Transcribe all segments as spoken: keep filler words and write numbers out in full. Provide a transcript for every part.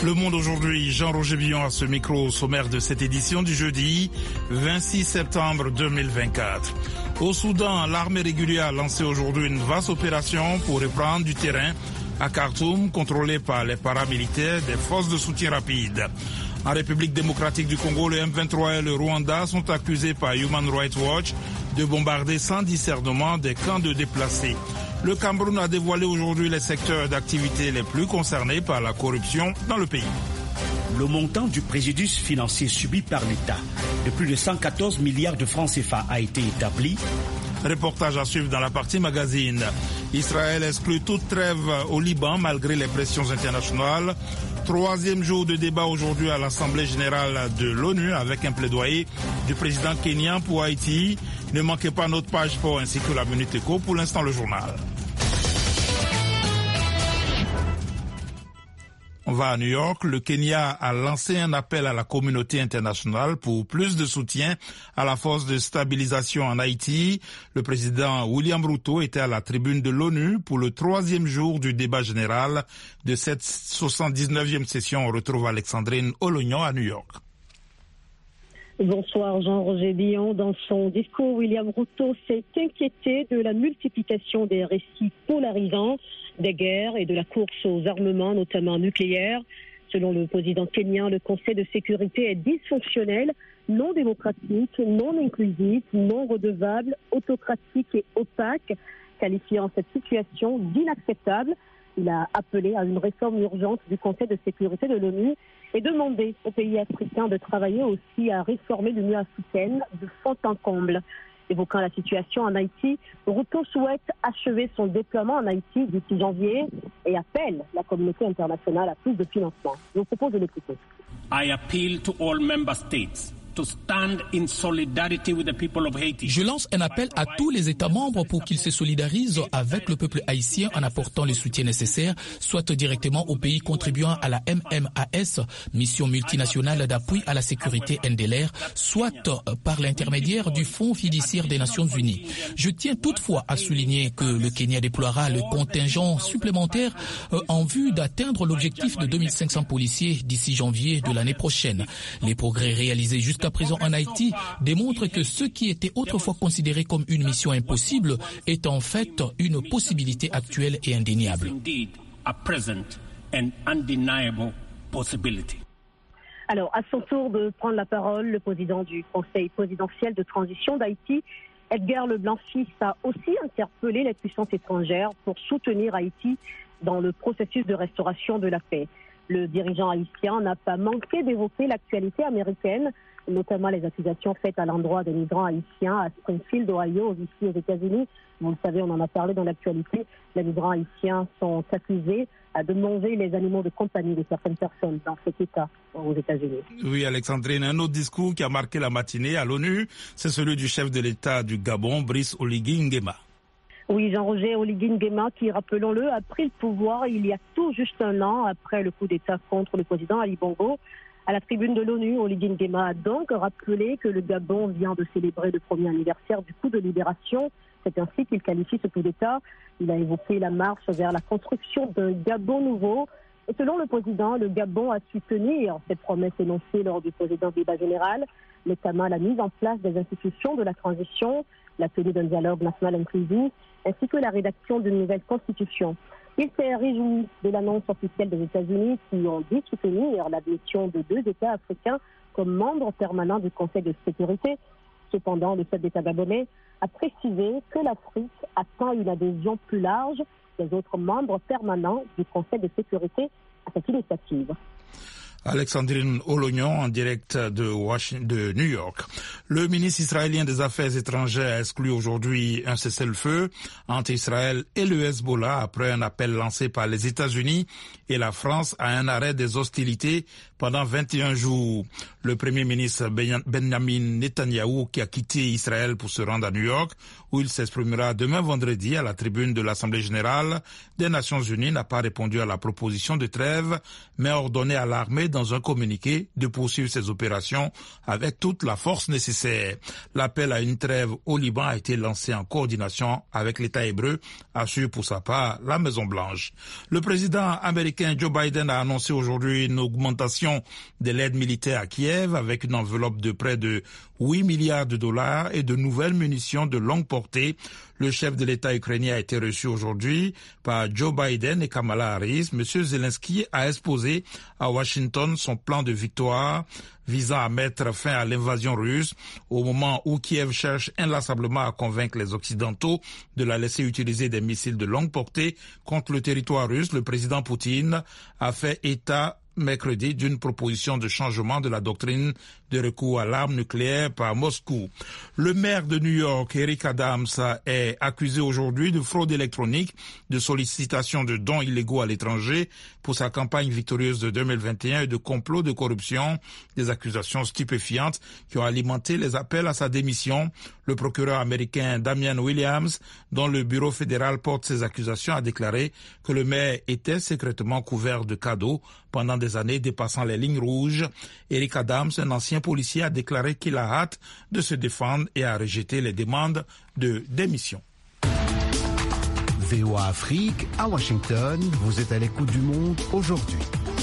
Le Monde aujourd'hui, Jean-Roger Billon à ce micro au sommaire de cette édition du jeudi vingt-six septembre deux mille vingt-quatre. Au Soudan, l'armée régulière a lancé aujourd'hui une vaste opération pour reprendre du terrain à Khartoum, contrôlé par les paramilitaires des forces de soutien rapide. En République démocratique du Congo, le M vingt-trois et le Rwanda sont accusés par Human Rights Watch de bombarder sans discernement des camps de déplacés. Le Cameroun a dévoilé aujourd'hui les secteurs d'activité les plus concernés par la corruption dans le pays. Le montant du préjudice financier subi par l'État de plus de cent quatorze milliards de francs C F A a été établi. Reportage à suivre dans la partie magazine. Israël exclut toute trêve au Liban malgré les pressions internationales. Troisième jour de débat aujourd'hui à l'Assemblée générale de l'ONU avec un plaidoyer du président kenyan pour Haïti. Ne manquez pas notre page sport ainsi que la Minute Éco. Pour l'instant, le journal. On va à New York. Le Kenya a lancé un appel à la communauté internationale pour plus de soutien à la force de stabilisation en Haïti. Le président William Ruto était à la tribune de l'ONU pour le troisième jour du débat général de cette soixante-dix-neuvième session. On retrouve Alexandrine Olognon à New York. Bonsoir Jean-Roger Billon. Dans son discours, William Ruto s'est inquiété de la multiplication des récits polarisants des guerres et de la course aux armements, notamment nucléaires. Selon le président kenyan, le Conseil de sécurité est dysfonctionnel, non démocratique, non inclusif, non redevable, autocratique et opaque, qualifiant cette situation d'inacceptable. Il a appelé à une réforme urgente du Conseil de sécurité de l'ONU et demandé aux pays africains de travailler aussi à réformer l'Union africaine de fond en comble. Évoquant la situation en Haïti, Ruto souhaite achever son déploiement en Haïti d'ici janvier et appelle la communauté internationale à plus de financement. Je vous propose de l'écouter. I appeal to all member states to stand in solidarity with the people of Haiti. Je lance un appel à tous les États membres pour qu'ils se solidarisent avec le peuple haïtien en apportant le soutien nécessaire, soit directement aux pays contribuant à la M M A S, mission multinationale d'appui à la sécurité N D L R, soit par l'intermédiaire du Fonds fiduciaire des Nations Unies. Je tiens toutefois à souligner que le Kenya déploiera le contingent supplémentaire en vue d'atteindre l'objectif de deux mille cinq cents policiers d'ici janvier de l'année prochaine. Les progrès réalisés jusqu'à présent en Haïti démontre que ce qui était autrefois considéré comme une mission impossible est en fait une possibilité actuelle et indéniable. Alors, à son tour de prendre la parole, le président du Conseil présidentiel de transition d'Haïti, Edgar Leblanc-Fils, a aussi interpellé les puissances étrangères pour soutenir Haïti dans le processus de restauration de la paix. Le dirigeant haïtien n'a pas manqué d'évoquer l'actualité américaine, notamment les accusations faites à l'endroit des migrants haïtiens à Springfield, Ohio, ici aux États-Unis. Vous le savez, on en a parlé dans l'actualité. Les migrants haïtiens sont accusés de manger les animaux de compagnie de certaines personnes dans cet État aux États-Unis. Oui, Alexandrine, un autre discours qui a marqué la matinée à l'ONU, c'est celui du chef de l'État du Gabon, Brice Oligui Nguema. Oui, Jean-Roger Oligui Nguema, qui, rappelons-le, a pris le pouvoir il y a tout juste un an après le coup d'État contre le président Ali Bongo. À la tribune de l'ONU, Oligui Nguema a donc rappelé que le Gabon vient de célébrer le premier anniversaire du coup de libération. C'est ainsi qu'il qualifie ce coup d'État. Il a évoqué la marche vers la construction d'un Gabon nouveau. Et selon le président, le Gabon a su tenir cette promesse énoncée lors du précédent débat général, notamment la mise en place des institutions de la transition, la tenue d'un dialogue national inclusif, ainsi que la rédaction d'une nouvelle constitution. Il s'est réjoui de l'annonce officielle des États-Unis qui ont dit soutenir l'admission de deux États africains comme membres permanents du Conseil de sécurité. Cependant, le chef d'État gabonais a précisé que l'Afrique attend une adhésion plus large des autres membres permanents du Conseil de sécurité à cette initiative. Alexandrine Olognon en direct de Washington, de New York. Le ministre israélien des Affaires étrangères a exclu aujourd'hui un cessez-le-feu entre Israël et le Hezbollah après un appel lancé par les États-Unis et la France à un arrêt des hostilités pendant vingt et un jours. Le premier ministre Benjamin Netanyahou, qui a quitté Israël pour se rendre à New York, où il s'exprimera demain vendredi à la tribune de l'Assemblée générale des Nations unies, n'a pas répondu à la proposition de trêve, mais a ordonné à l'armée dans un communiqué de poursuivre ses opérations avec toute la force nécessaire. L'appel à une trêve au Liban a été lancé en coordination avec l'État hébreu, assure pour sa part la Maison-Blanche. Le président américain Joe Biden a annoncé aujourd'hui une augmentation de l'aide militaire à Kiev avec une enveloppe de près de huit milliards de dollars et de nouvelles munitions de longue portée. Le chef de l'État ukrainien a été reçu aujourd'hui par Joe Biden et Kamala Harris. Monsieur Zelensky a exposé à Washington son plan de victoire visant à mettre fin à l'invasion russe au moment où Kiev cherche inlassablement à convaincre les Occidentaux de la laisser utiliser des missiles de longue portée contre le territoire russe. Le président Poutine a fait état mercredi d'une proposition de changement de la doctrine de recours à l'arme nucléaire par Moscou. Le maire de New York, Eric Adams, est accusé aujourd'hui de fraude électronique, de sollicitation de dons illégaux à l'étranger pour sa campagne victorieuse de deux mille vingt et un et de complot de corruption, des accusations stupéfiantes qui ont alimenté les appels à sa démission. Le procureur américain Damian Williams, dont le bureau fédéral porte ces accusations, a déclaré que le maire était secrètement couvert de cadeaux pendant des années dépassant les lignes rouges. Eric Adams, un ancien policier, a déclaré qu'il a hâte de se défendre et a rejeté les demandes de démission. V O A Afrique, à Washington, vous êtes à l'écoute du monde aujourd'hui.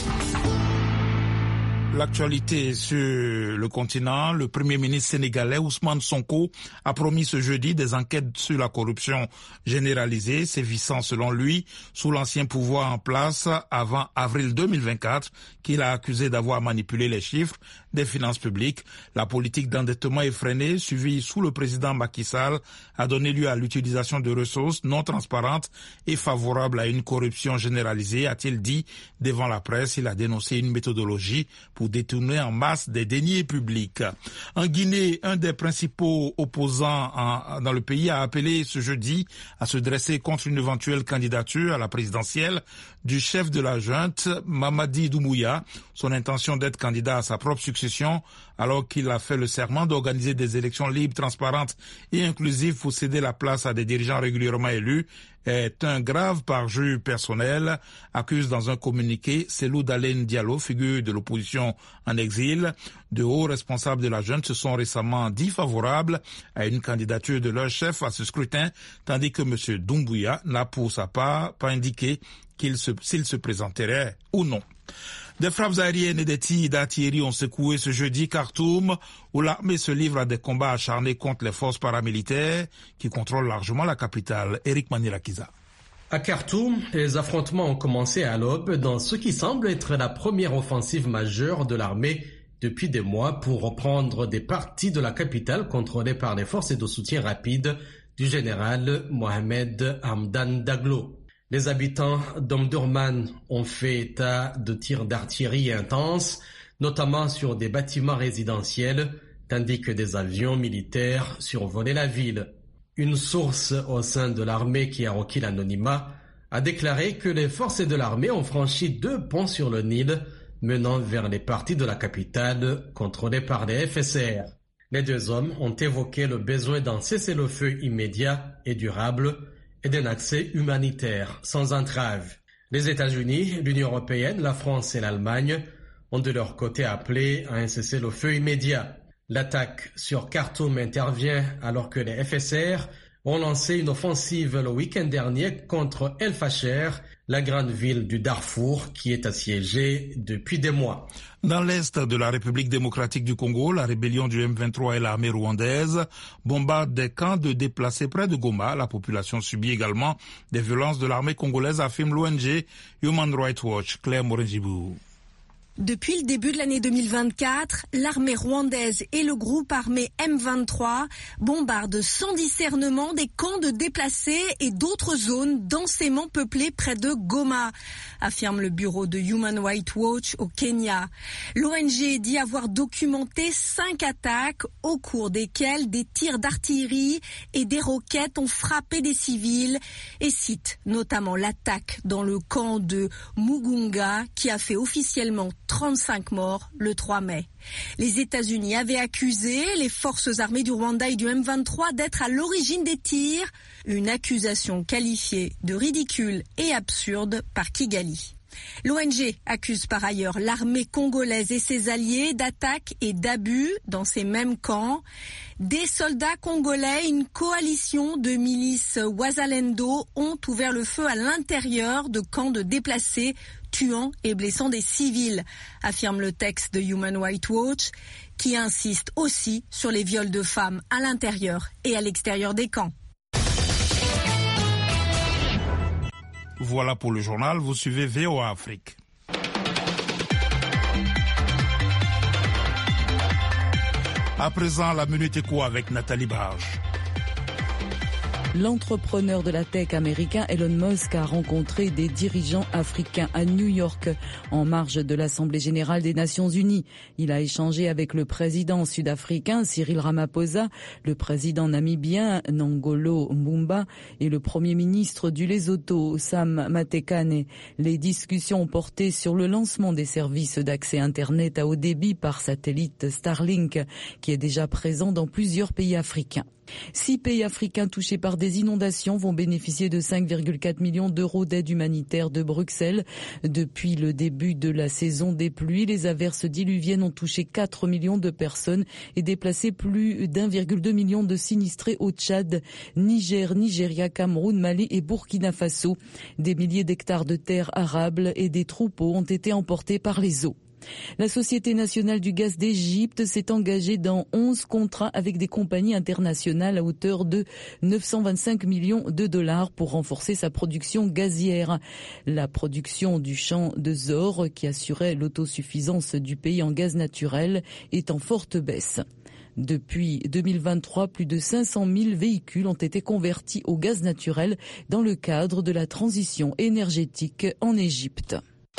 L'actualité sur le continent, le premier ministre sénégalais Ousmane Sonko a promis ce jeudi des enquêtes sur la corruption généralisée, sévissant selon lui sous l'ancien pouvoir en place avant avril deux mille vingt-quatre, qu'il a accusé d'avoir manipulé les chiffres des finances publiques. La politique d'endettement effrénée suivie sous le président Macky Sall a donné lieu à l'utilisation de ressources non transparentes et favorables à une corruption généralisée, a-t-il dit devant la presse. Il a dénoncé une méthodologie pour détourner en masse des deniers publics. En Guinée, un des principaux opposants en, dans le pays a appelé ce jeudi à se dresser contre une éventuelle candidature à la présidentielle du chef de la junte, Mamadi Doumbouya. Son intention d'être candidat à sa propre succession, alors qu'il a fait le serment d'organiser des élections libres, transparentes et inclusives pour céder la place à des dirigeants régulièrement élus, est un grave parjure personnel, accuse dans un communiqué Cellou Dalein Diallo, figure de l'opposition en exil. De hauts responsables de la junte se sont récemment dit favorables à une candidature de leur chef à ce scrutin, tandis que M. Doumbouya n'a pour sa part pas indiqué qu'il se, s'il se présenterait ou non. Des frappes aériennes et des tirs d'artillerie ont secoué ce jeudi Khartoum, où l'armée se livre à des combats acharnés contre les forces paramilitaires qui contrôlent largement la capitale. Eric Manirakiza. À Khartoum, les affrontements ont commencé à l'aube dans ce qui semble être la première offensive majeure de l'armée depuis des mois pour reprendre des parties de la capitale contrôlées par les forces de soutien rapide du général Mohamed Hamdan Daglo. Les habitants d'Omdurman ont fait état de tirs d'artillerie intenses, notamment sur des bâtiments résidentiels, tandis que des avions militaires survolaient la ville. Une source au sein de l'armée qui a requis l'anonymat a déclaré que les forces de l'armée ont franchi deux ponts sur le Nil menant vers les parties de la capitale contrôlées par les F S R. Les deux hommes ont évoqué le besoin d'un cessez-le-feu immédiat et durable et d'un accès humanitaire sans entrave. Les États-Unis, l'Union européenne, la France et l'Allemagne ont de leur côté appelé à un cessez-le-feu immédiat. L'attaque sur Khartoum intervient alors que les F S R ont lancé une offensive le week-end dernier contre El Fasher, la grande ville du Darfour qui est assiégée depuis des mois. Dans l'est de la République démocratique du Congo, la rébellion du M vingt-trois et l'armée rwandaise bombardent des camps de déplacés près de Goma. La population subit également des violences de l'armée congolaise, affirme l'O N G Human Rights Watch. Claire Morenjibou. Depuis le début de l'année deux mille vingt-quatre, l'armée rwandaise et le groupe armé M vingt-trois bombardent sans discernement des camps de déplacés et d'autres zones densément peuplées près de Goma, affirme le bureau de Human Rights Watch au Kenya. L'O N G dit avoir documenté cinq attaques au cours desquelles des tirs d'artillerie et des roquettes ont frappé des civils et cite notamment l'attaque dans le camp de Mugunga qui a fait officiellement trente-cinq morts le trois mai. Les États-Unis avaient accusé les forces armées du Rwanda et du M vingt-trois d'être à l'origine des tirs, une accusation qualifiée de ridicule et absurde par Kigali. L'O N G accuse par ailleurs l'armée congolaise et ses alliés d'attaques et d'abus dans ces mêmes camps. Des soldats congolais, une coalition de milices Wazalendo ont ouvert le feu à l'intérieur de camps de déplacés, tuant et blessant des civils, affirme le texte de Human Rights Watch, qui insiste aussi sur les viols de femmes à l'intérieur et à l'extérieur des camps. Voilà pour le journal, vous suivez V O A Afrique. À présent, la Minute Éco avec Nathalie Barge. L'entrepreneur de la tech américain Elon Musk a rencontré des dirigeants africains à New York en marge de l'Assemblée générale des Nations unies. Il a échangé avec le président sud-africain Cyril Ramaphosa, le président namibien Nangolo Mbumba et le premier ministre du Lesotho Sam Matekane. Les discussions ont porté sur le lancement des services d'accès Internet à haut débit par satellite Starlink, qui est déjà présent dans plusieurs pays africains. Six pays africains touchés par des inondations vont bénéficier de cinq virgule quatre millions d'euros d'aide humanitaire de Bruxelles. Depuis le début de la saison des pluies, les averses diluviennes ont touché quatre millions de personnes et déplacé plus d'un virgule deux million de sinistrés au Tchad, Niger, Nigeria, Cameroun, Mali et Burkina Faso. Des milliers d'hectares de terres arables et des troupeaux ont été emportés par les eaux. La Société nationale du gaz d'Égypte s'est engagée dans onze contrats avec des compagnies internationales à hauteur de neuf cent vingt-cinq millions de dollars pour renforcer sa production gazière. La production du champ de Zohr, qui assurait l'autosuffisance du pays en gaz naturel, est en forte baisse. Depuis deux mille vingt-trois, plus de cinq cent mille véhicules ont été convertis au gaz naturel dans le cadre de la transition énergétique en Égypte.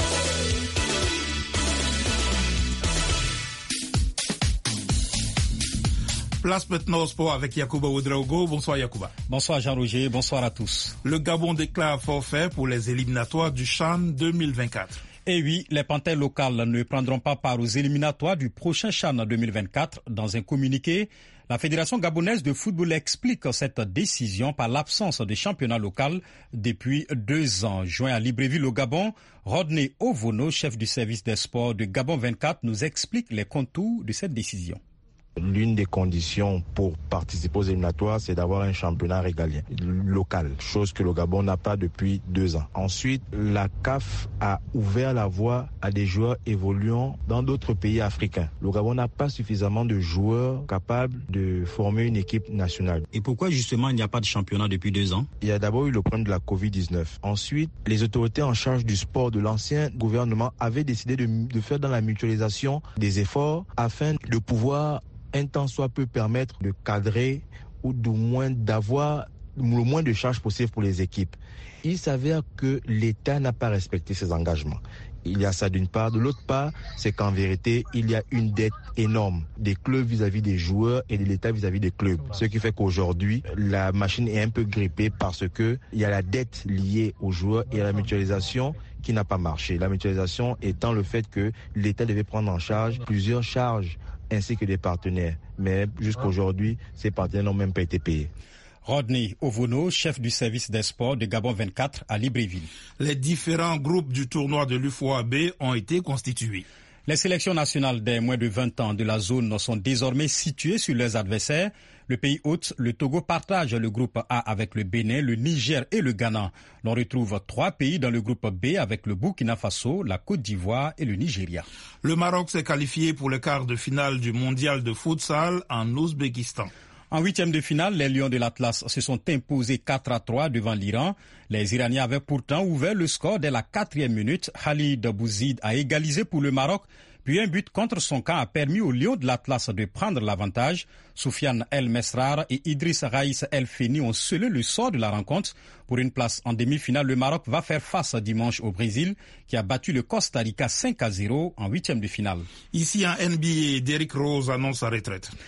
Place maintenant au sport avec Yacouba Ouedraogo. Bonsoir Yacouba. Bonsoir Jean-Roger, bonsoir à tous. Le Gabon déclare forfait pour les éliminatoires du CHAN deux mille vingt-quatre. Et oui, les panthères locales ne prendront pas part aux éliminatoires du prochain CHAN deux mille vingt-quatre. Dans un communiqué, la Fédération gabonaise de football explique cette décision par l'absence de championnat local depuis deux ans. Joint à Libreville au Gabon, Rodney Ovono, chef du service des sports de Gabon vingt-quatre, nous explique les contours de cette décision. L'une des conditions pour participer aux éliminatoires, c'est d'avoir un championnat régalien, local, chose que le Gabon n'a pas depuis deux ans. Ensuite, la C A F a ouvert la voie à des joueurs évoluant dans d'autres pays africains. Le Gabon n'a pas suffisamment de joueurs capables de former une équipe nationale. Et pourquoi justement il n'y a pas de championnat depuis deux ans? Il y a d'abord eu le problème de la covid dix-neuf. Ensuite, les autorités en charge du sport de l'ancien gouvernement avaient décidé de, de faire dans la mutualisation des efforts afin de pouvoir un temps soit peu permettre de cadrer ou du moins d'avoir le moins de charges possible pour les équipes. Il s'avère que l'État n'a pas respecté ses engagements. Il y a ça d'une part. De l'autre part, c'est qu'en vérité, il y a une dette énorme des clubs vis-à-vis des joueurs et de l'État vis-à-vis des clubs. Ce qui fait qu'aujourd'hui, la machine est un peu grippée parce que il y a la dette liée aux joueurs et à la mutualisation qui n'a pas marché. La mutualisation étant le fait que l'État devait prendre en charge plusieurs charges ainsi que des partenaires. Mais jusqu'à aujourd'hui, ces partenaires n'ont même pas été payés. Rodney Ovono, chef du service des sports de Gabon vingt-quatre à Libreville. Les différents groupes du tournoi de l'U F O A B ont été constitués. Les sélections nationales des moins de vingt ans de la zone sont désormais situées sur leurs adversaires. Le pays hôte, le Togo, partage le groupe A avec le Bénin, le Niger et le Ghana. L'on retrouve trois pays dans le groupe B avec le Burkina Faso, la Côte d'Ivoire et le Nigeria. Le Maroc s'est qualifié pour le quart de finale du mondial de futsal en Ouzbékistan. En huitième de finale, les Lions de l'Atlas se sont imposés quatre à trois devant l'Iran. Les Iraniens avaient pourtant ouvert le score dès la quatrième minute. Khalid Bouzid a égalisé pour le Maroc, puis un but contre son camp a permis aux Lions de l'Atlas de prendre l'avantage. Soufiane El Mesrar et Idriss Raïs El Feni ont scellé le sort de la rencontre. Pour une place en demi-finale, le Maroc va faire face dimanche au Brésil, qui a battu le Costa Rica cinq à zéro en huitième de finale. Ici en N B A, Derrick Rose annonce sa retraite.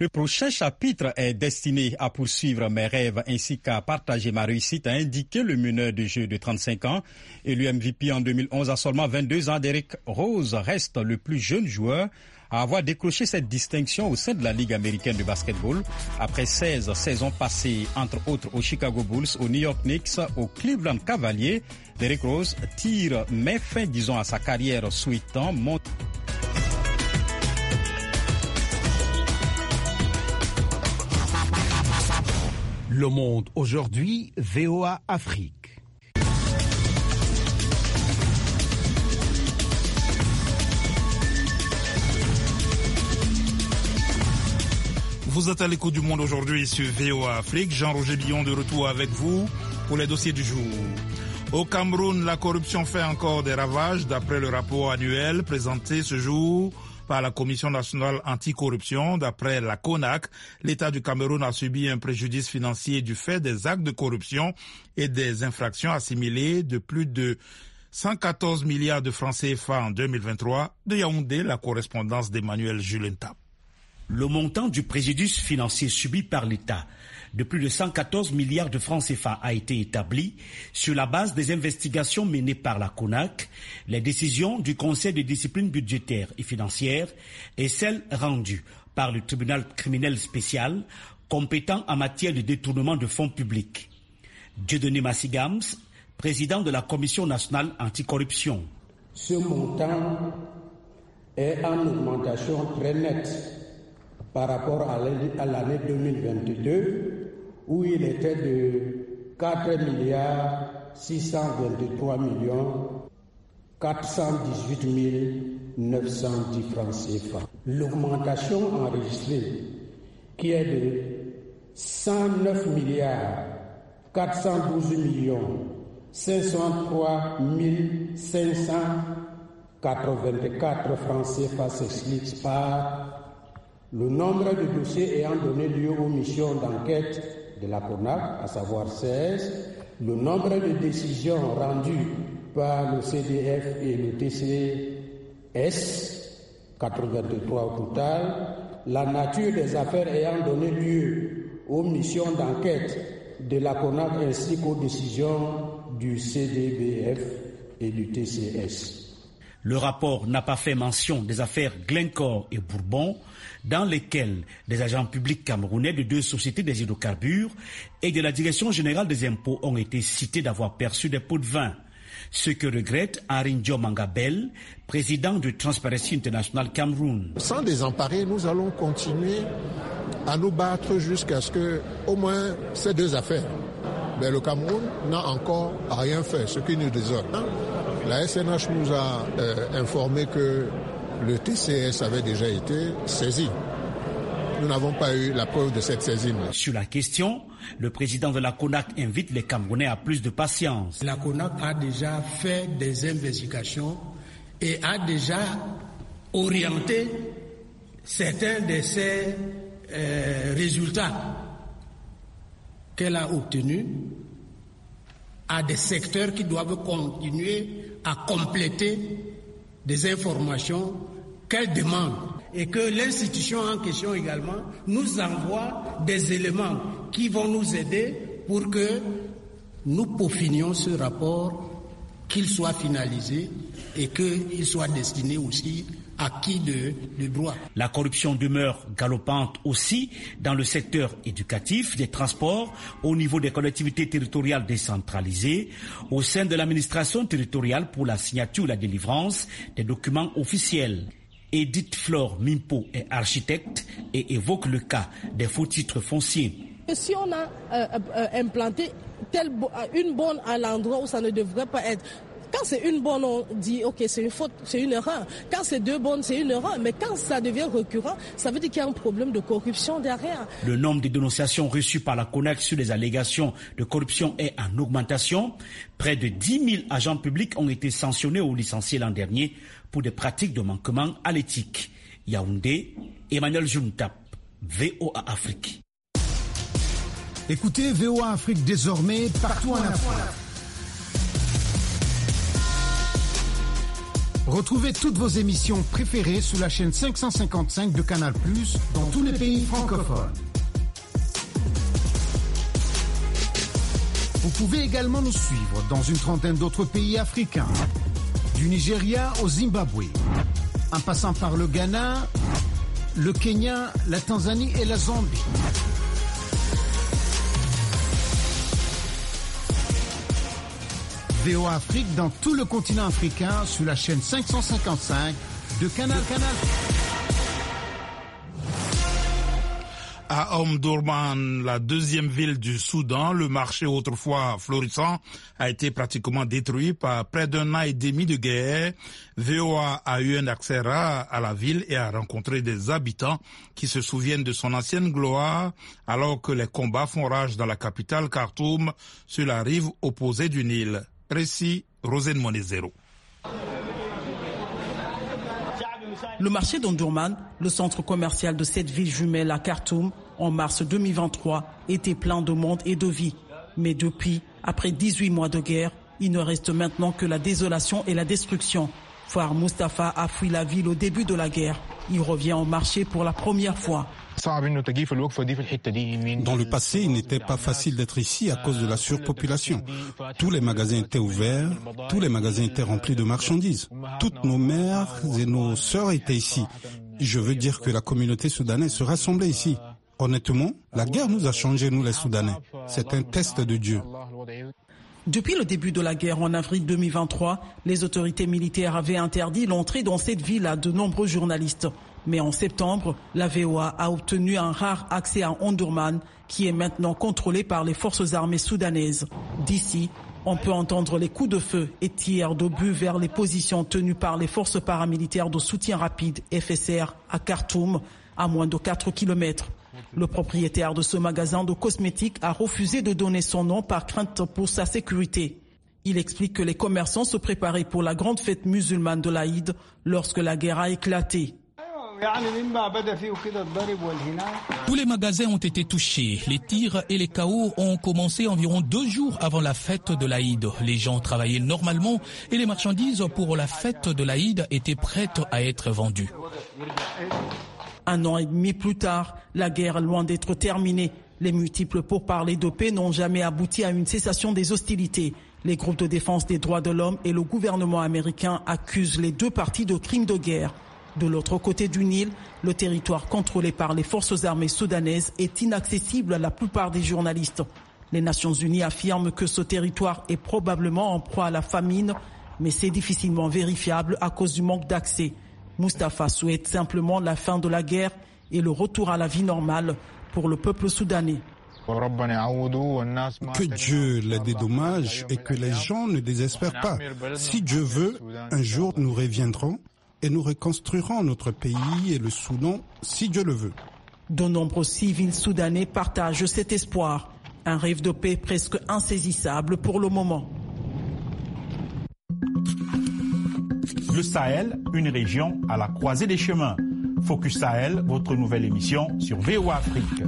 Le prochain chapitre est destiné à poursuivre mes rêves ainsi qu'à partager ma réussite, a indiqué le meneur de jeu de trente-cinq ans. Élu M V P en deux mille onze à seulement vingt-deux ans, Derrick Rose reste le plus jeune joueur à avoir décroché cette distinction au sein de la Ligue américaine de basketball. Après seize saisons passées, entre autres aux Chicago Bulls, aux New York Knicks, aux Cleveland Cavaliers, Derrick Rose tire mais fin, disons, à sa carrière souhaitant monter. Le Monde aujourd'hui, V O A Afrique. Vous êtes à l'écoute du Monde aujourd'hui sur V O A Afrique. Jean-Roger Billon de retour avec vous pour les dossiers du jour. Au Cameroun, la corruption fait encore des ravages d'après le rapport annuel présenté ce jour par la Commission nationale anticorruption. D'après la CONAC, l'État du Cameroun a subi un préjudice financier du fait des actes de corruption et des infractions assimilées de plus de cent quatorze milliards de francs C F A en deux mille vingt-trois. De Yaoundé, la correspondance d'Emmanuel Julenta. Le montant du préjudice financier subi par l'État de plus de cent quatorze milliards de francs C F A a été établi sur la base des investigations menées par la CONAC, les décisions du Conseil de discipline budgétaire et financière et celles rendues par le tribunal criminel spécial compétent en matière de détournement de fonds publics. Dieudonné Massigams, président de la Commission nationale anticorruption. Ce montant est en augmentation très nette par rapport à l'année deux mille vingt-deux, où il était de quatre milliards six cent vingt-trois millions quatre cent dix-huit mille neuf cent dix francs C F A. L'augmentation enregistrée, qui est de cent neuf milliards quatre cent douze millions cinq cent trois mille cinq cent quatre-vingt-quatre francs C F A, s'explique par le nombre de dossiers ayant donné lieu aux missions d'enquête de la CONAC, à savoir seize, le nombre de décisions rendues par le C D F et le T C S, quatre-vingt-trois au total, la nature des affaires ayant donné lieu aux missions d'enquête de la CONAC ainsi qu'aux décisions du C D B F et du T C S. Le rapport n'a pas fait mention des affaires Glencore et Bourbon, dans lesquelles des agents publics camerounais de deux sociétés des hydrocarbures et de la Direction générale des impôts ont été cités d'avoir perçu des pots de vin. Ce que regrette Arinjo Mangabel, président de Transparency International Cameroun. Sans désemparer, nous allons continuer à nous battre jusqu'à ce que, au moins, ces deux affaires. Mais le Cameroun n'a encore rien fait, ce qui nous désole. La S N H nous a euh, informé que le T C S avait déjà été saisi. Nous n'avons pas eu la preuve de cette saisine. Sur la question, le président de la CONAC invite les Camerounais à plus de patience. La CONAC a déjà fait des investigations et a déjà orienté certains de ces euh, résultats qu'elle a obtenus à des secteurs qui doivent continuer à compléter des informations qu'elle demande et que l'institution en question également nous envoie des éléments qui vont nous aider pour que nous peaufinions ce rapport, qu'il soit finalisé et qu'il soit destiné aussi à qui de, de droit. La corruption demeure galopante aussi dans le secteur éducatif, des transports, au niveau des collectivités territoriales décentralisées, au sein de l'administration territoriale pour la signature et la délivrance des documents officiels. Edith Flore Mimpo est architecte et évoque le cas des faux titres fonciers. Si on a euh, euh, implanté tel, une borne à l'endroit où ça ne devrait pas être, quand c'est une borne, on dit ok, c'est une faute, c'est une erreur. Quand c'est deux bornes, c'est une erreur. Mais quand ça devient récurrent, ça veut dire qu'il y a un problème de corruption derrière. Le nombre de dénonciations reçues par la CONAC sur les allégations de corruption est en augmentation. Près de dix mille agents publics ont été sanctionnés ou licenciés l'an dernier pour des pratiques de manquement à l'éthique. Yaoundé, Emmanuel Juntap, V O A Afrique. Écoutez V O A Afrique désormais partout en Afrique. Retrouvez toutes vos émissions préférées sur la chaîne cinq cent cinquante-cinq de Canal plus, dans tous les pays francophones. Vous pouvez également nous suivre dans une trentaine d'autres pays africains, du Nigeria au Zimbabwe, en passant par le Ghana, le Kenya, la Tanzanie et la Zambie. V O A Afrique dans tout le continent africain sur la chaîne cinq cent cinquante-cinq de Canal Canal. À Omdurman, la deuxième ville du Soudan, le marché autrefois florissant a été pratiquement détruit par près d'un an et demi de guerre. V O A a eu un accès rare à la ville et a rencontré des habitants qui se souviennent de son ancienne gloire alors que les combats font rage dans la capitale Khartoum sur la rive opposée du Nil. Récit Rosine Monezero. Le marché d'Omdurman, le centre commercial de cette ville jumelle à Khartoum, en mars deux mille vingt-trois, était plein de monde et de vie. Mais depuis, après dix-huit mois de guerre, il ne reste maintenant que la désolation et la destruction. Fouad Mustafa a fui la ville au début de la guerre. Il revient au marché pour la première fois. Dans le passé, il n'était pas facile d'être ici à cause de la surpopulation. Tous les magasins étaient ouverts, tous les magasins étaient remplis de marchandises. Toutes nos mères et nos sœurs étaient ici. Je veux dire que la communauté soudanaise se rassemblait ici. Honnêtement, la guerre nous a changés, nous les Soudanais. C'est un test de Dieu. Depuis le début de la guerre en avril deux mille vingt-trois, les autorités militaires avaient interdit l'entrée dans cette ville à de nombreux journalistes. Mais en septembre, la V O A a obtenu un rare accès à Omdurman, qui est maintenant contrôlé par les forces armées soudanaises. D'ici, on peut entendre les coups de feu et tirs d'obus vers les positions tenues par les forces paramilitaires de soutien rapide F S R à Khartoum, à moins de quatre kilomètres. Le propriétaire de ce magasin de cosmétiques a refusé de donner son nom par crainte pour sa sécurité. Il explique que les commerçants se préparaient pour la grande fête musulmane de l'Aïd lorsque la guerre a éclaté. Tous les magasins ont été touchés. Les tirs et les chaos ont commencé environ deux jours avant la fête de l'Aïd. Les gens travaillaient normalement et les marchandises pour la fête de l'Aïd étaient prêtes à être vendues. Un an et demi plus tard, la guerre loin d'être terminée. Les multiples pourparlers de paix n'ont jamais abouti à une cessation des hostilités. Les groupes de défense des droits de l'homme et le gouvernement américain accusent les deux parties de crimes de guerre. De l'autre côté du Nil, le territoire contrôlé par les forces armées soudanaises est inaccessible à la plupart des journalistes. Les Nations Unies affirment que ce territoire est probablement en proie à la famine, mais c'est difficilement vérifiable à cause du manque d'accès. Mustafa souhaite simplement la fin de la guerre et le retour à la vie normale pour le peuple soudanais. Que Dieu les dédommage et que les gens ne désespèrent pas. Si Dieu veut, un jour nous reviendrons et nous reconstruirons notre pays et le Soudan, si Dieu le veut. De nombreux civils soudanais partagent cet espoir. Un rêve de paix presque insaisissable pour le moment. Le Sahel, une région à la croisée des chemins. Focus Sahel, votre nouvelle émission sur V O A Afrique.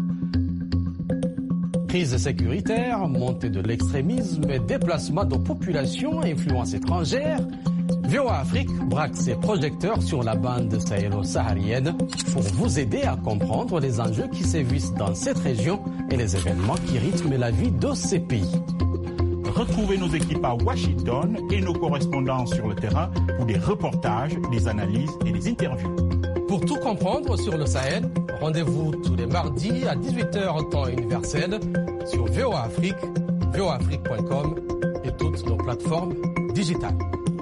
Crise sécuritaire, montée de l'extrémisme, déplacement de populations, influence étrangère. V O A Afrique braque ses projecteurs sur la bande sahélo-saharienne pour vous aider à comprendre les enjeux qui sévissent dans cette région et les événements qui rythment la vie de ces pays. Retrouvez nos équipes à Washington et nos correspondants sur le terrain pour des reportages, des analyses et des interviews. Pour tout comprendre sur le Sahel, rendez-vous tous les mardis à dix-huit heures temps universel sur V O A Afrique, V O A Afrique point com et toutes nos plateformes digitales.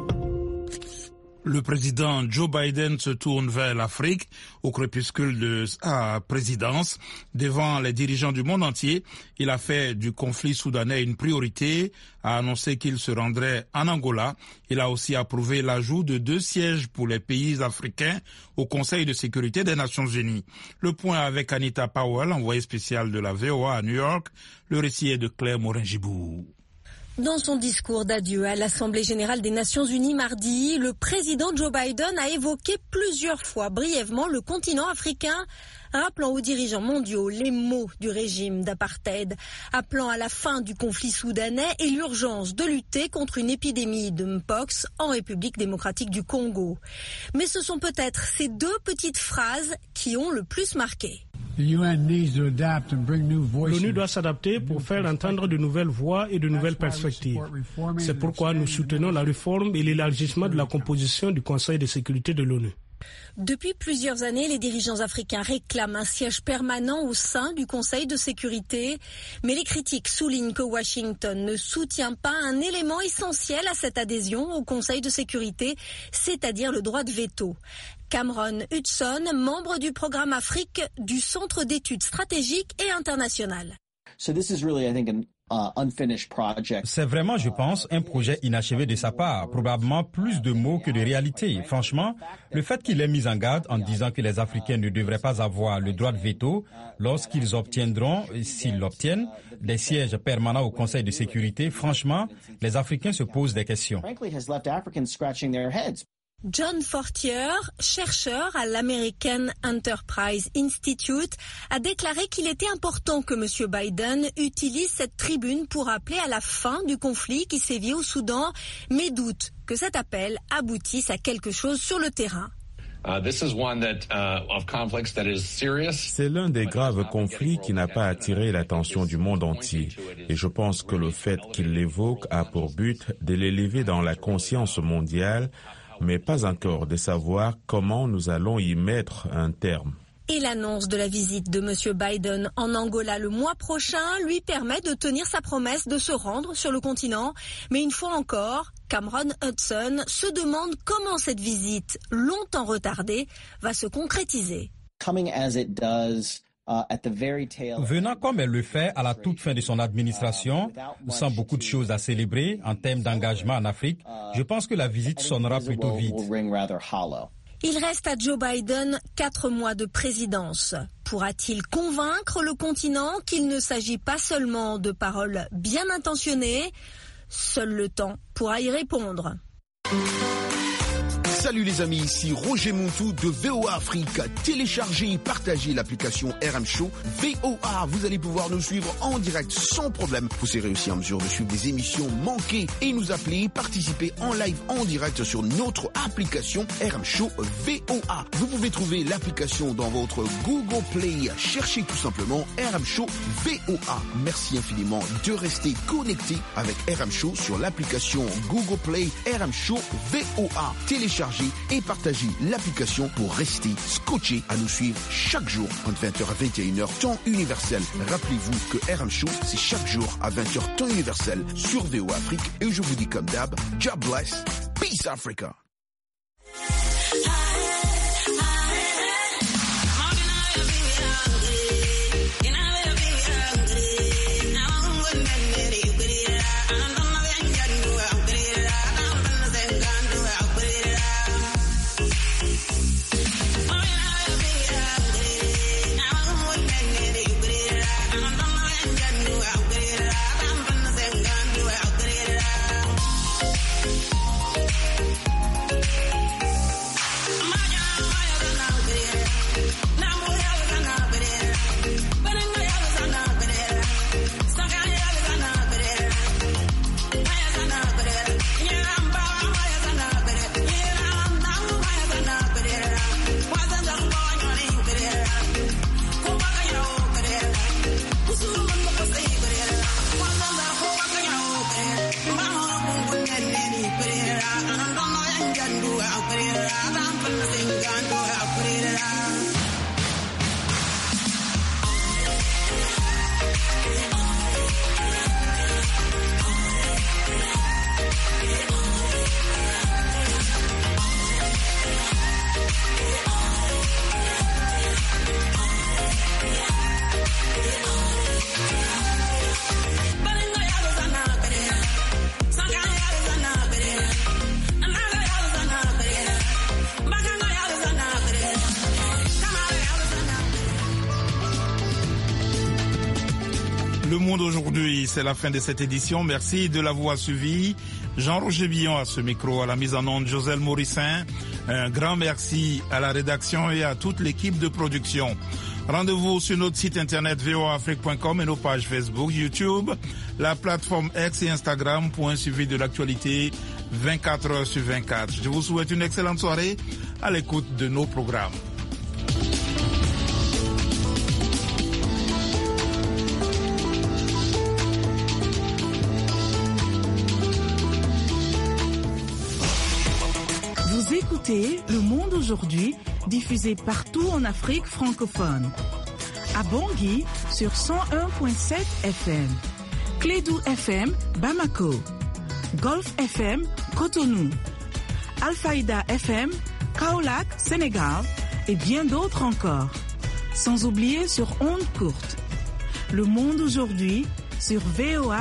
Le président Joe Biden se tourne vers l'Afrique au crépuscule de sa présidence. Devant les dirigeants du monde entier, il a fait du conflit soudanais une priorité, a annoncé qu'il se rendrait en Angola. Il a aussi approuvé l'ajout de deux sièges pour les pays africains au Conseil de sécurité des Nations Unies. Le point avec Anita Powell, envoyée spéciale de la V O A à New York. Le récit est de Claire Morin-Gibou. Dans son discours d'adieu à l'Assemblée générale des Nations unies mardi, le président Joe Biden a évoqué plusieurs fois brièvement le continent africain, rappelant aux dirigeants mondiaux les maux du régime d'apartheid, appelant à la fin du conflit soudanais et l'urgence de lutter contre une épidémie de Mpox en République démocratique du Congo. Mais ce sont peut-être ces deux petites phrases qui ont le plus marqué. L'ONU doit s'adapter pour faire entendre de nouvelles voix et de nouvelles perspectives. C'est pourquoi nous soutenons la réforme et l'élargissement de la composition du Conseil de sécurité de l'ONU. Depuis plusieurs années, les dirigeants africains réclament un siège permanent au sein du Conseil de sécurité, mais les critiques soulignent que Washington ne soutient pas un élément essentiel à cette adhésion au Conseil de sécurité, c'est-à-dire le droit de veto. Cameron Hudson, membre du programme Afrique du Centre d'études stratégiques et internationales. C'est vraiment, je pense, un projet inachevé de sa part, probablement plus de mots que de réalité. Franchement, le fait qu'il ait mis en garde en disant que les Africains ne devraient pas avoir le droit de veto lorsqu'ils obtiendront, s'ils l'obtiennent, des sièges permanents au Conseil de sécurité, franchement, les Africains se posent des questions. John Fortier, chercheur à l'American Enterprise Institute, a déclaré qu'il était important que M. Biden utilise cette tribune pour appeler à la fin du conflit qui sévit au Soudan, mais doute que cet appel aboutisse à quelque chose sur le terrain. C'est l'un des graves conflits qui n'a pas attiré l'attention du monde entier. Et je pense que le fait qu'il l'évoque a pour but de l'élever dans la conscience mondiale, mais pas encore de savoir comment nous allons y mettre un terme. Et l'annonce de la visite de M. Biden en Angola le mois prochain lui permet de tenir sa promesse de se rendre sur le continent. Mais une fois encore, Cameron Hudson se demande comment cette visite, longtemps retardée, va se concrétiser. Venant comme elle le fait à la toute fin de son administration, sans beaucoup de choses à célébrer en termes d'engagement en Afrique, je pense que la visite sonnera plutôt vide. Il reste à Joe Biden quatre mois de présidence. Pourra-t-il convaincre le continent qu'il ne s'agit pas seulement de paroles bien intentionnées? Seul le temps pourra y répondre. Salut les amis, ici Roger Montou de V O A Afrique. Téléchargez et partagez l'application R M Show V O A. Vous allez pouvoir nous suivre en direct sans problème. Vous serez aussi en mesure de suivre des émissions manquées et nous appeler, participer en live en direct sur notre application R M Show V O A. Vous pouvez trouver l'application dans votre Google Play. Cherchez tout simplement R M Show V O A. Merci infiniment de rester connecté avec R M Show sur l'application Google Play R M Show V O A. Téléchargez et partagez l'application pour rester scotché à nous suivre chaque jour entre vingt heures à vingt et une heures temps universel. Rappelez-vous que R M Show, c'est chaque jour à vingt heures temps universel sur V O A Afrique. Et je vous dis comme d'hab, God bless, peace Africa. aujourd'hui, c'est la fin de cette édition. Merci de l'avoir suivi. Jean-Roger Billon à ce micro, à la mise en onde, Joselle Morissin. Un grand merci à la rédaction et à toute l'équipe de production. Rendez-vous sur notre site internet v o a afrique point com et nos pages Facebook, YouTube, la plateforme X et Instagram pour un suivi de l'actualité vingt-quatre heures sur vingt-quatre. Je vous souhaite une excellente soirée à l'écoute de nos programmes. Vous écoutez Le Monde aujourd'hui, diffusé partout en Afrique francophone. À Bangui sur cent un virgule sept F M, Clédou F M, Bamako, Golf F M, Cotonou, Alfayda F M, Kaolack, Sénégal et bien d'autres encore. Sans oublier sur ondes courtes. Le Monde aujourd'hui sur V O A